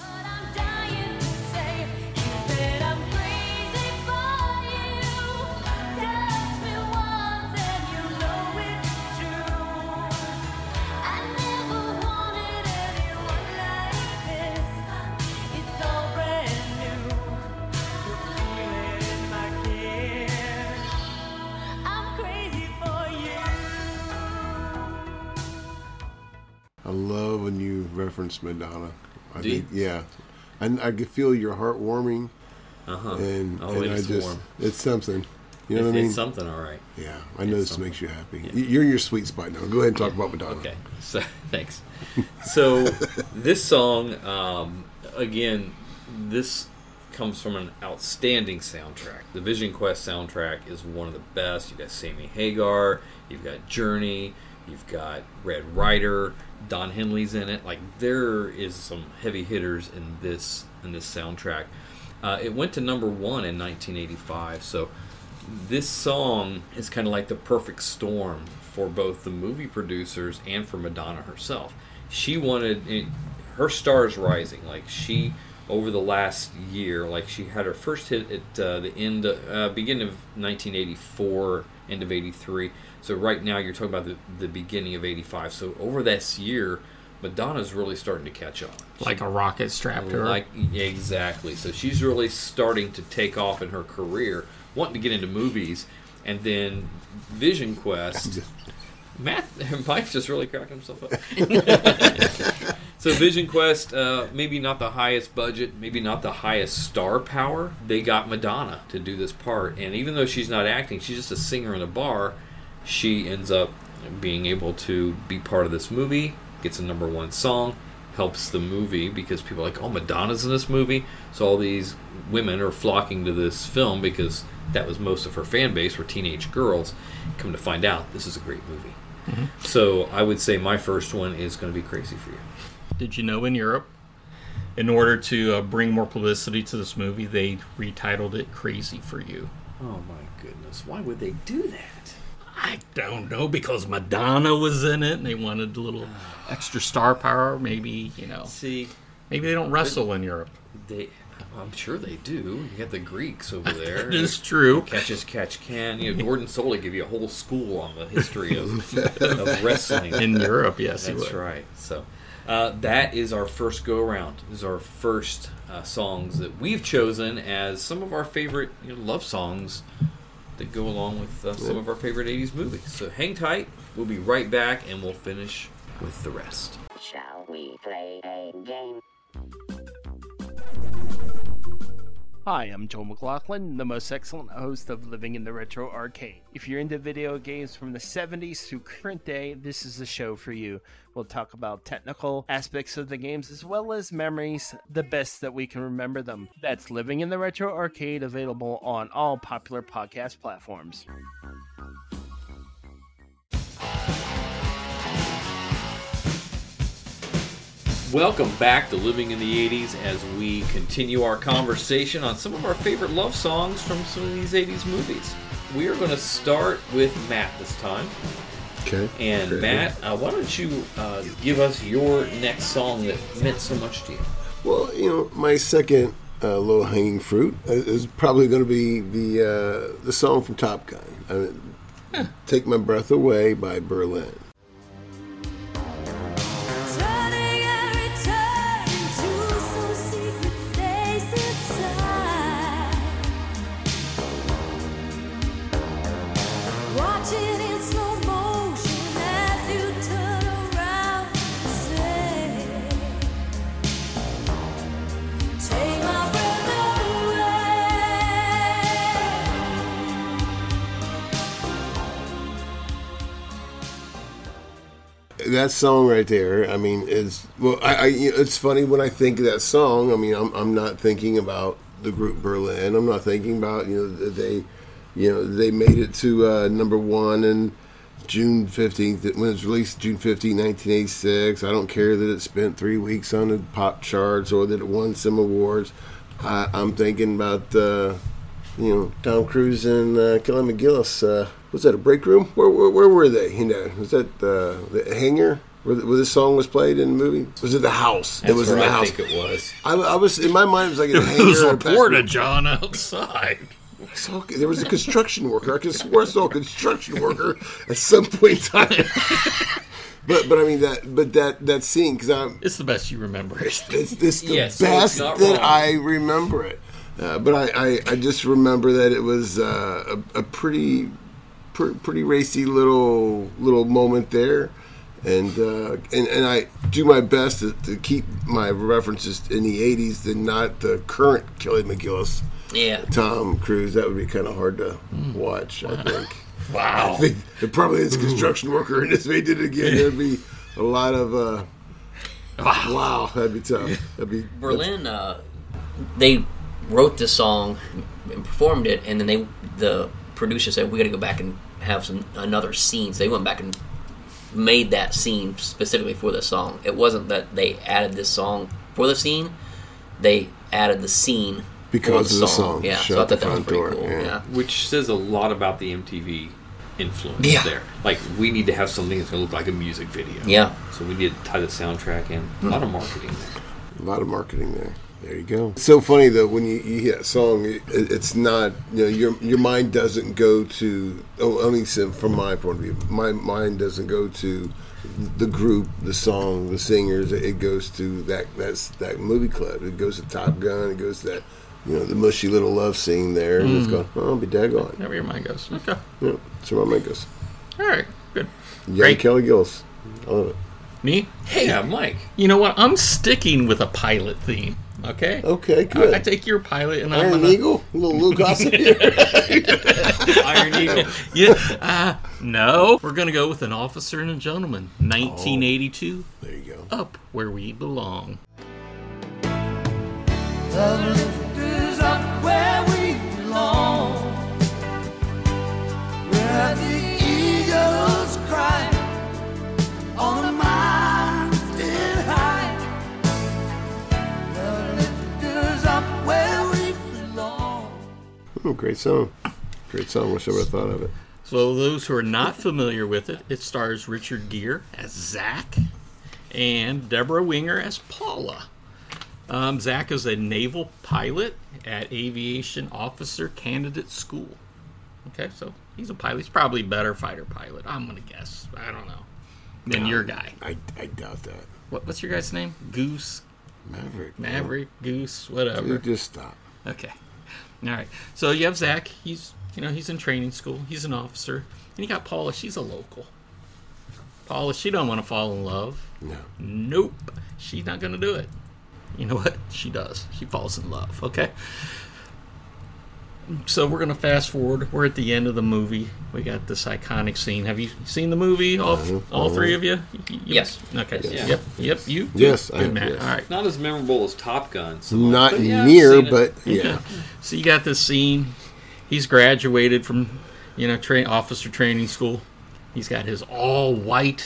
I love when you reference Madonna. I
Do you?
think, yeah. And I can feel your heart warming. And
it
I
is
just,
warm.
it's something. You know what I mean?
It's something, all right.
Yeah, I know this makes you happy. You're in your sweet spot now. Go ahead and talk about Madonna.
Okay, so thanks. So this song, again, this comes from an outstanding soundtrack. The Vision Quest soundtrack is one of the best. You've got Sammy Hagar, you've got Journey, you've got Red Rider, Don Henley's in it. Like, there is some heavy hitters in this soundtrack. It went to number 1 in 1985, so this song is kind of like the perfect storm for both the movie producers and for Madonna herself. She wanted her stars rising. Like, she, over the last year, like, she had her first hit at the beginning of 1984, end of 83. So right now you're talking about the beginning of 85. So over this year, Madonna's really starting to catch on.
Like a rocket strapped to her.
Exactly. So she's really starting to take off in her career, wanting to get into movies, and then Vision Quest. Mike's just really cracking himself up. So Vision Quest, maybe not the highest budget, maybe not the highest star power. They got Madonna to do this part, and even though she's not acting, she's just a singer in a bar. She ends up being able to be part of this movie, gets a number 1 song, helps the movie because people are like, oh, Madonna's in this movie. So all these women are flocking to this film because that was most of her fan base were teenage girls. Come to find out, this is a great movie. Mm-hmm. So I would say my first one is going to be Crazy for You.
Did you know in Europe, in order to bring more publicity to this movie, they retitled it Crazy for You?
Oh my goodness. Why would they do that?
I don't know, because Madonna was in it and they wanted a little extra star power. Maybe,
See,
maybe they don't wrestle in Europe.
I'm sure they do. You got the Greeks over there.
It is true.
Catch as catch can. Gordon Soley give you a whole school on the history of wrestling.
In Europe, yes.
That's right. So that is our first go-around. This is our first songs that we've chosen as some of our favorite love songs that go along with some of our favorite 80s movies. So hang tight. We'll be right back, and we'll finish with the rest.
Shall we play a game?
Hi, I'm Joel McLaughlin, the most excellent host of Living in the Retro Arcade. If you're into video games from the 70s through current day, this is the show for you. We'll talk about technical aspects of the games as well as memories, the best that we can remember them. That's Living in the Retro Arcade, available on all popular podcast platforms.
Welcome back to Living in the 80s as we continue our conversation on some of our favorite love songs from some of these 80s movies. We are going to start with Matt this time.
Okay.
And
great.
Matt, why don't you give us your next song that meant so much to you?
Well, my second low-hanging fruit is probably going to be the song from Top Gun. Take My Breath Away by Berlin. That song right there, I mean, it's funny when I think of that song. I mean, I'm not thinking about the group Berlin. I'm not thinking about they made it to number one in June 15th when it was released, June 15, 1986. I don't care that it spent 3 weeks on the pop charts or that it won some awards. I'm thinking about Tom Cruise and Kelly McGillis. Was that a break room? Where were they? Was that the hangar where this song was played in the movie? Was it the house?
That's
it was
where
in the
I
house.
think it was.
I was in my mind. It was like a hangar.
It was reported, John, outside.
So there was a construction worker. I could swear I saw a construction worker at some point in time. But I mean that scene because
it's the best you remember.
It's the
yes,
best
so
that I remember it. But I just remember that it was a pretty racy little moment there, and I do my best to keep my references in the 80s and not the current Kelly McGillis.
Yeah,
Tom Cruise. That would be kind of hard to watch. I think.
Wow.
I think it probably is a construction worker, and if they did it again, there'd be a lot of. Wow, that'd be tough.
Berlin. They wrote this song and performed it, and then the producer said, "We got to go back and have another scene." So they went back and made that scene specifically for this song. It wasn't that they added this song for the scene; they added the scene
because
of
the song.
Yeah,
Shut
so I thought
the
that was
front
pretty
door.
cool. Yeah.
Which says a lot about the MTV influence there. Like, we need to have something that's going to look like a music video.
Yeah.
So we need to tie the soundtrack in. A lot of marketing there.
A lot of marketing there. There you go. It's so funny though when you hear that song, it's not your mind doesn't go to only from my point of view. My mind doesn't go to the group, the song, the singers. It goes to that movie clip. It goes to Top Gun. It goes to that the mushy little love scene there. And it's going, I'll be daggone.
There your mind goes. Okay.
Yeah, that's where my mind goes.
All right. Good.
Young
Great.
Kelly Gillis. I love it.
Me? Hey,
yeah, Mike.
You know what? I'm sticking with a pilot theme. Okay.
Okay. Good.
I take your pilot and
Iron
I'm gonna...
Eagle. A little Lou Gossett here.
Iron Eagle. Yeah. No. We're gonna go with An Officer and a Gentleman, 1982.
There you go.
Up Where We Belong.
The lifters up where we belong, where the eagles cry on a mountain high. The lifters up where we belong.
Oh, great song. Great song. Wish I would have thought of it.
So those who are not familiar with it, it stars Richard Gere as Zach and Deborah Winger as Paula. Zach is a naval pilot at Aviation Officer Candidate School. Okay, so he's a pilot. He's probably a better fighter pilot, I'm going to guess. I don't know. Than your guy.
I doubt that.
What's your guy's name? Goose?
Maverick,
Goose, whatever.
You just stop.
Okay. All right. So you have Zach. He's in training school. He's an officer. And you got Paula. She's a local. Paula, she don't want to fall in love.
No.
Nope. She's not going to do it. You know what? She does. She falls in love. Okay. So we're going to fast forward. We're at the end of the movie. We got this iconic scene. Have you seen the movie? All three of you?
Yes.
Okay.
Yes.
Yep. You?
Yes.
Good man.
Yes.
All right.
Not as memorable as Top Gun. So
Not
but yeah,
near,
I've seen it.
but yeah.
So you got this scene. He's graduated from, officer training school. He's got his all white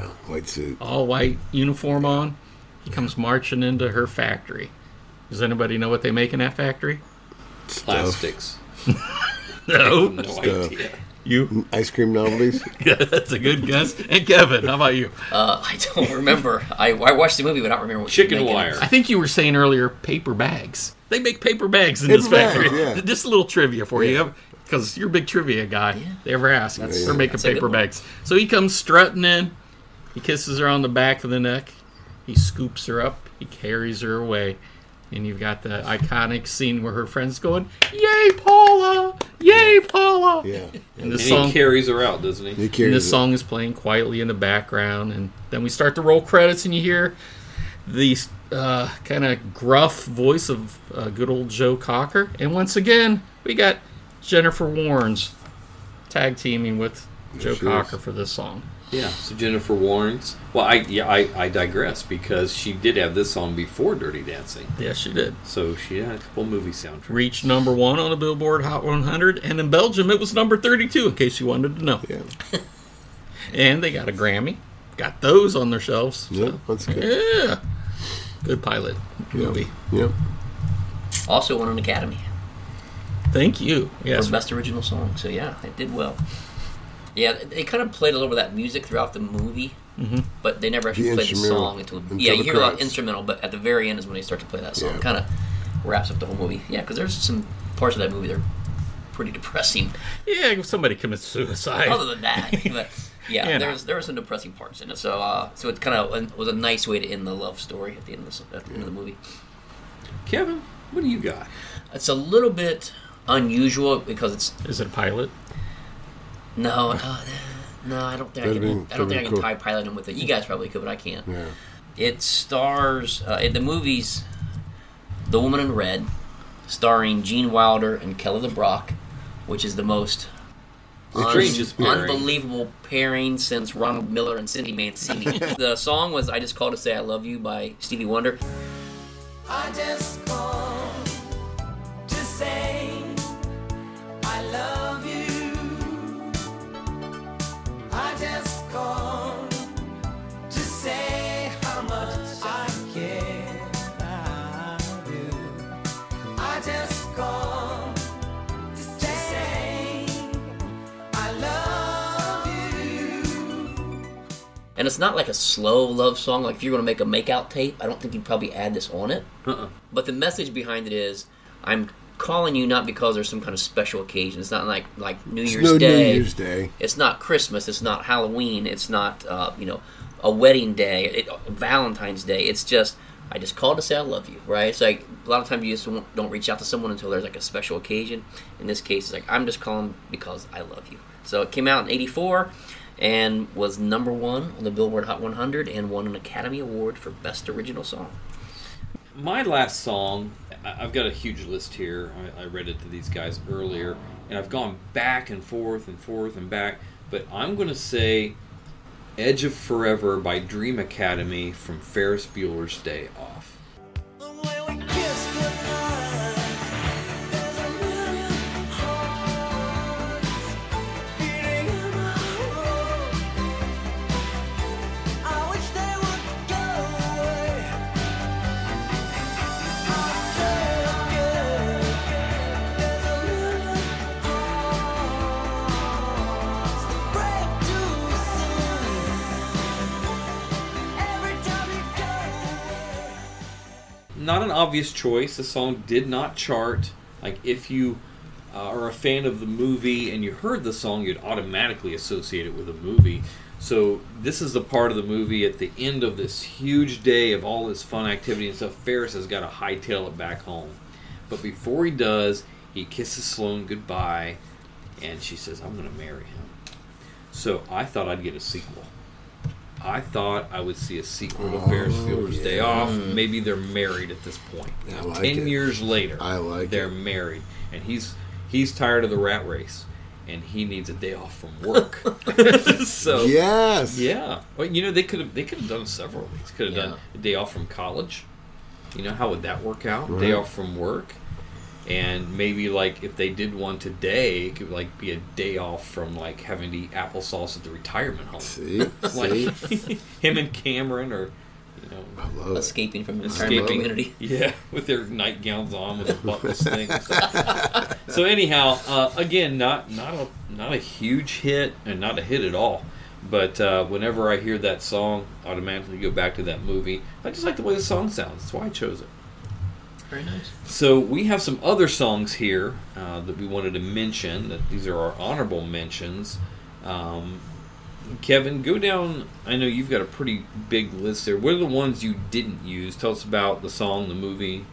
uniform on. He comes marching into her factory. Does anybody know what they make in that factory?
Plastics.
No.
No idea.
You?
Ice cream novelties?
That's a good guess. And Kevin, how about you?
I don't remember. I watched the movie, but I don't remember what
Chicken wire.
I think you were saying earlier paper bags. They make paper bags in this factory.
Yeah.
Just a little trivia for you, because you're a big trivia guy. Yeah. They ever ask? They're making paper bags. So he comes strutting in. He kisses her on the back of the neck. He scoops her up. He carries her away. And you've got the iconic scene where her friend's going, "Yay, Paula! Yay, Paula!"
Yeah.
And he carries her out, doesn't he?
And this song is playing quietly in the background. And then we start to roll credits, and you hear the kind of gruff voice of good old Joe Cocker. And once again, we got Jennifer Warnes tag teaming with Joe Cocker for this song.
Yeah, so Jennifer Warnes. Well, I digress, because she did have this song before Dirty Dancing.
Yes, she did.
So she had a couple movie soundtracks.
Reached number 1 on the Billboard Hot 100, and in Belgium it was number 32, in case you wanted to know.
Yeah.
And they got a Grammy. Got those on their shelves.
Yeah,
So,
that's good.
Yeah. Good pilot movie.
Yep.
Also won an Academy.
Thank you. Yes.
For Best Original Song. So yeah, it did well. Yeah, they kind of played a little bit of that music throughout the movie, but they never actually played the song until you hear a lot of instrumental, but at the very end is when they start to play that song. Kind of wraps up the whole movie. Yeah, because there's some parts of that movie that are pretty depressing.
Yeah, if somebody commits suicide.
Other than that, but yeah, there were some depressing parts in it. So it kind of was a nice way to end the love story at the end of the movie.
Kevin, what do you got?
It's a little bit unusual because it's.
Is it a pilot?
No, I don't think I can tie pilot him with it. You guys probably could, but I can't.
Yeah.
It stars in the movies The Woman in Red, starring Gene Wilder and Kelly LeBrock, which is the most unbelievable pairing since Ronald Miller and Cindy Mancini. The song was "I Just Called to Say I Love You" by Stevie Wonder.
I just called to say I love you. I just called to say how much I care. I do. I just called to say I love you.
And it's not like a slow love song. Like if you're going to make a makeout tape, I don't think you'd probably add this on it. But the message behind it is, I'm calling you not because there's some kind of special occasion. It's not like New Year's Day.
New Year's Day.
It's not Christmas. It's not Halloween. It's not a wedding day. Valentine's Day. It's just I just called to say I love you. Right? It's like a lot of times you just don't reach out to someone until there's like a special occasion. In this case, it's like I'm just calling because I love you. So it came out in '84 and was number 1 on the Billboard Hot 100 and won an Academy Award for Best Original Song.
My last song, I've got a huge list here. I read it to these guys earlier, and I've gone back and forth and back, but I'm going to say Edge of Forever by Dream Academy from Ferris Bueller's Day Off. not an obvious choice. The song did not chart. Like, if you are a fan of the movie and you heard the song, you'd automatically associate it with a movie. So this is the part of the movie at the end of this huge day of all this fun activity and stuff. Ferris has got to hightail it back home. But before he does, he kisses Sloane goodbye, and she says, I'm going to marry him. So I thought I'd get a sequel. I thought I would see a sequel to Ferris Bueller's Day Off. Maybe they're married at this point.
I like
10
it.
years later, they're
it.
married. And he's tired of the rat race. And he needs a day off from work. So
yes,
yeah. Well, you know, they could have done several of these. Could have done a day off from college. You know, how would that work out?
Right.
Day off from work, and maybe like if they did one today, it could like be a day off from like having to eat applesauce at the retirement home.
See,
like him and Cameron, or you know,
escaping from the retirement community.
Yeah, with their nightgowns on with the buttless things. So anyhow, again, not a huge hit, and not a hit at all. But whenever I hear that song, I automatically go back to that movie. I just like the way the song sounds. That's why I chose it.
Very nice.
So we have some other songs here that we wanted to mention. That these are our honorable mentions. Kevin, go down. I know you've got a pretty big list there. What are the ones you didn't use? Tell us about the song, the movie.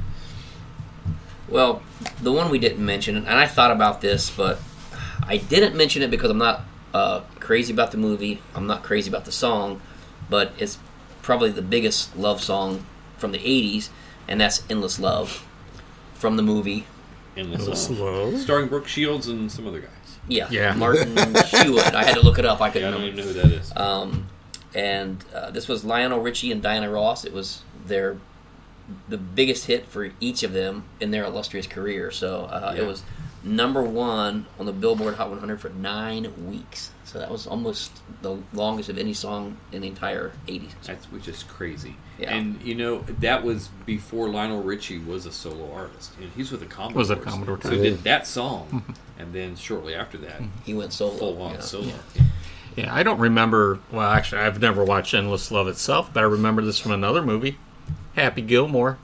Well, the one we didn't mention, and I thought about this, but I didn't mention it because I'm not crazy about the movie. I'm not crazy about the song, but it's probably the biggest love song from the 80s, and that's Endless Love from the movie.
Endless Love. Starring Brooke Shields and some other guys.
Yeah. Martin Shewwood. I had to look it up. I couldn't
I don't
remember.
even know who that is.
And this was Lionel Richie and Diana Ross. It was the biggest hit for each of them in their illustrious career. So it was number one on the Billboard Hot 100 for 9 weeks. So that was almost the longest of any song in the entire 80s.
Which is crazy.
Yeah.
And, you know, that was before Lionel Richie was a solo artist. And he's with the Commodores.
Was a Commodore
So
type.
he did that song. And then shortly after that,
he went solo.
Full-on solo.
Yeah, I don't remember. Well, actually, I've never watched Endless Love itself, but I remember this from another movie, Happy Gilmore.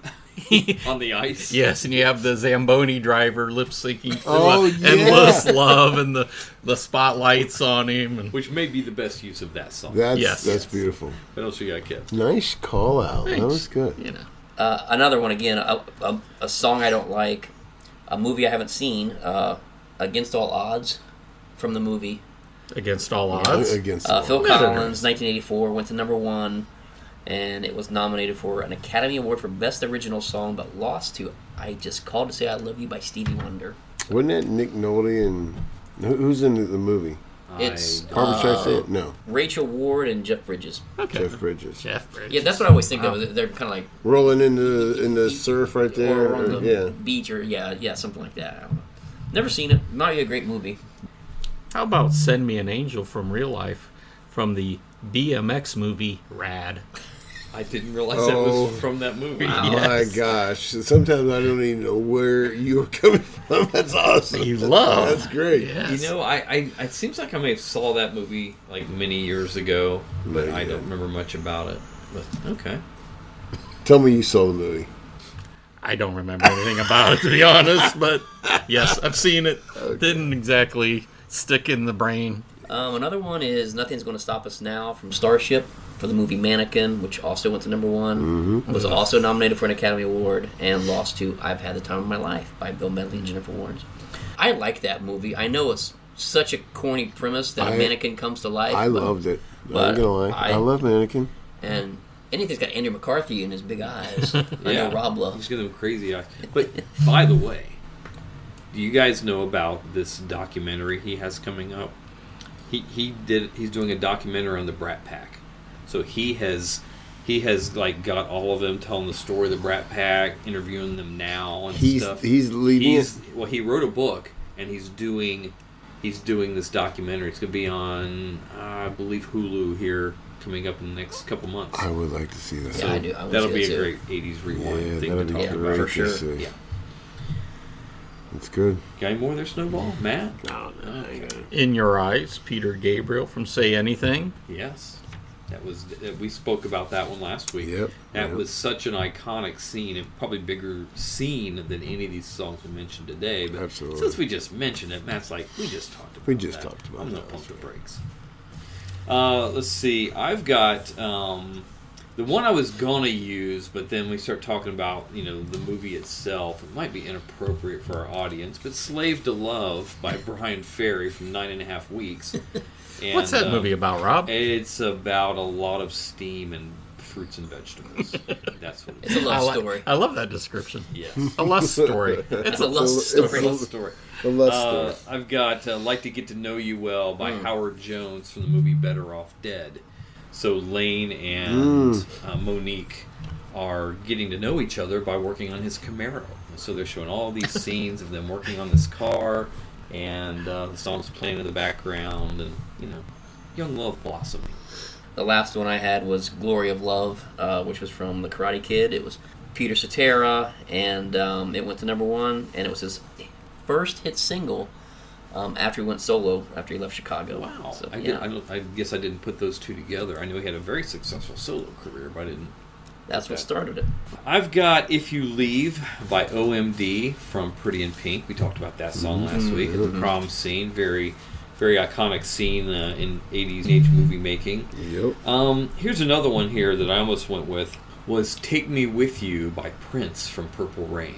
On the ice.
Yes, and you have the Zamboni driver lip syncing
yeah.
Endless Love and the spotlights on him. And
Which may be the best use of that song.
That's beautiful.
What else you got, Kev?
Nice call out.
Thanks.
That was good.
You know,
another one, again, a song I don't like, a movie I haven't seen, Against All Odds from the movie.
Against All Odds?
Phil Collins, 1984, went to number one, and it was nominated for an Academy Award for Best Original Song, but lost to I Just Called to Say I Love You by Stevie Wonder.
Wasn't that Nick Nolte and who's in the movie?
It's
Barbra Streisand? No.
Rachel Ward and Jeff Bridges.
Okay.
Jeff Bridges.
Yeah, that's what I always think of. They're kind of like
rolling in the surf right there.
or on the beach, or something like that. I don't know. Never seen it. Not a great movie.
How about Send Me an Angel from Real Life from the BMX movie Rad?
I didn't realize that was from that movie.
Wow. My gosh. Sometimes I don't even know where you were coming from. That's awesome.
You love.
That's great.
You know, I it seems like I may have saw that movie like many years ago, but I don't remember much about it. But okay.
Tell me you saw the movie.
I don't remember anything about it, to be honest, but yes, I've seen it. Okay. Didn't exactly stick in the brain.
Another one is Nothing's Gonna Stop Us Now from Starship for the movie Mannequin, which also went to number one.
Mm-hmm.
Was also nominated for an Academy Award and lost to I've Had the Time of My Life by Bill Medley and Jennifer Warnes. I like that movie. I know it's such a corny premise that a mannequin comes to life.
I loved it. I'm not gonna lie. I love Mannequin.
And anything's got Andrew McCarthy in his big eyes. I know Rob loves.
He's got them crazy eyes. But by the way, do you guys know about this documentary he has coming up? He's doing a documentary on the Brat Pack. So he has like got all of them telling the story of the Brat Pack, interviewing them now and stuff.
He's leading it.
Well, he wrote a book and he's doing this documentary. It's going to be on I believe Hulu here coming up in the next couple months.
I would like to see that.
Yeah, I do.
That'll be a great 80s rewind thing to talk about
for sure.
Yeah.
It's good.
Got any more there, Snowball? Matt?
No.
In Your Eyes, Peter Gabriel from Say Anything.
Yes. We spoke about that one last week.
Yep.
That was such an iconic scene, and probably bigger scene than any of these songs we mentioned today. But
absolutely.
Since we just mentioned it, Matt's like, we just talked about that. I'm going to pump the brakes. Let's see. I've got the one I was going to use, but then we start talking about, the movie itself. It might be inappropriate for our audience, but Slave to Love by Brian Ferry from 9.5 Weeks. And,
what's that movie about, Rob?
It's about a lot of steam and fruits and vegetables. That's what
it's a love story.
I love that description.
Yes.
A lust story.
It's a lust story.
It's a lust story.
A lust story.
I've got Like to Get to Know You Well by Howard Jones from the movie Better Off Dead. So Lane and Monique are getting to know each other by working on his Camaro. So they're showing all these scenes of them working on this car, and the song's playing in the background, and young love blossoming.
The last one I had was Glory of Love, which was from The Karate Kid. It was Peter Cetera, and it went to #1, and it was his first hit single after he went solo, after he left Chicago.
Wow.
So,
I guess I didn't put those two together. I knew he had a very successful solo career, but I didn't.
That's what started it.
I've got If You Leave by OMD from Pretty in Pink. We talked about that song last week at the prom scene. Very, very iconic scene in 80s age movie making.
Yep.
Here's another one here that I almost went with, was Take Me With You by Prince from Purple Rain.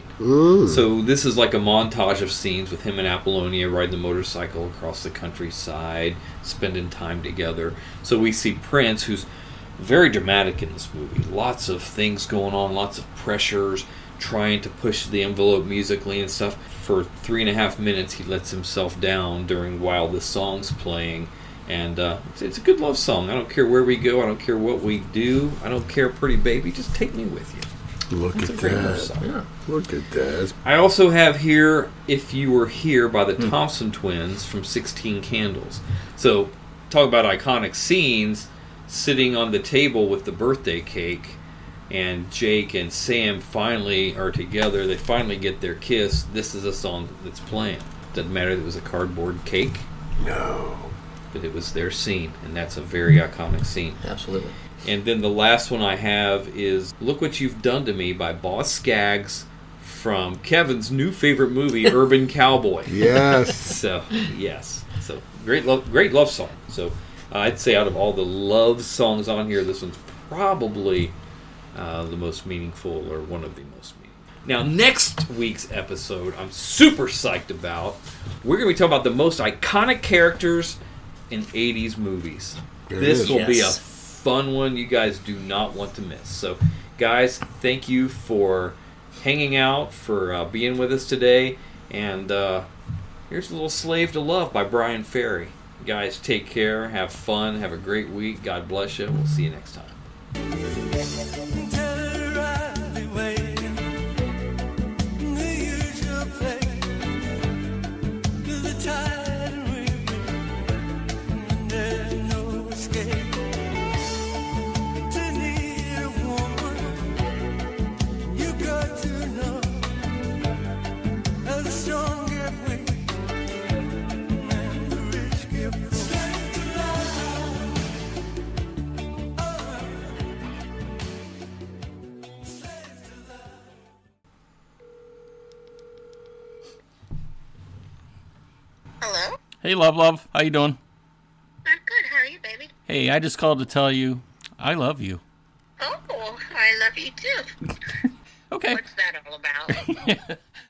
So this is like a montage of scenes with him and Apollonia riding the motorcycle across the countryside, spending time together. So we see Prince, who's very dramatic in this movie. Lots of things going on, lots of pressures, trying to push the envelope musically and stuff. For 3.5 minutes, he lets himself down while this song's playing. And it's a good love song. I don't care where we go. I don't care what we do. I don't care, pretty baby. Just take me with you.
Look at that. Yeah. Look at that.
I also have here If You Were Here by the Thompson Twins from 16 Candles. So, talk about iconic scenes. Sitting on the table with the birthday cake, and Jake and Sam finally are together. They finally get their kiss. This is a song that's playing. Doesn't matter that it was a cardboard cake.
No.
But it was their scene, and that's a very iconic scene.
Absolutely.
And then the last one I have is Look What You've Done to Me by Boss Skaggs from Kevin's new favorite movie, Urban Cowboy.
Yes.
So great love song. So I'd say out of all the love songs on here, this one's probably the most meaningful, or one of the most meaningful. Now, next week's episode, I'm super psyched about. We're going to be talking about the most iconic characters in 80s movies. This will be a fun one you guys do not want to miss. So, guys, thank you for hanging out, for being with us today. And here's a little Slave to Love by Brian Ferry. Guys, take care, have fun, have a great week. God bless you. We'll see you next time.
Hello?
Hey, love. How you doing?
I'm good. How are you, baby?
Hey, I just called to tell you I love you.
Oh, I love you too.
Okay.
What's that all about?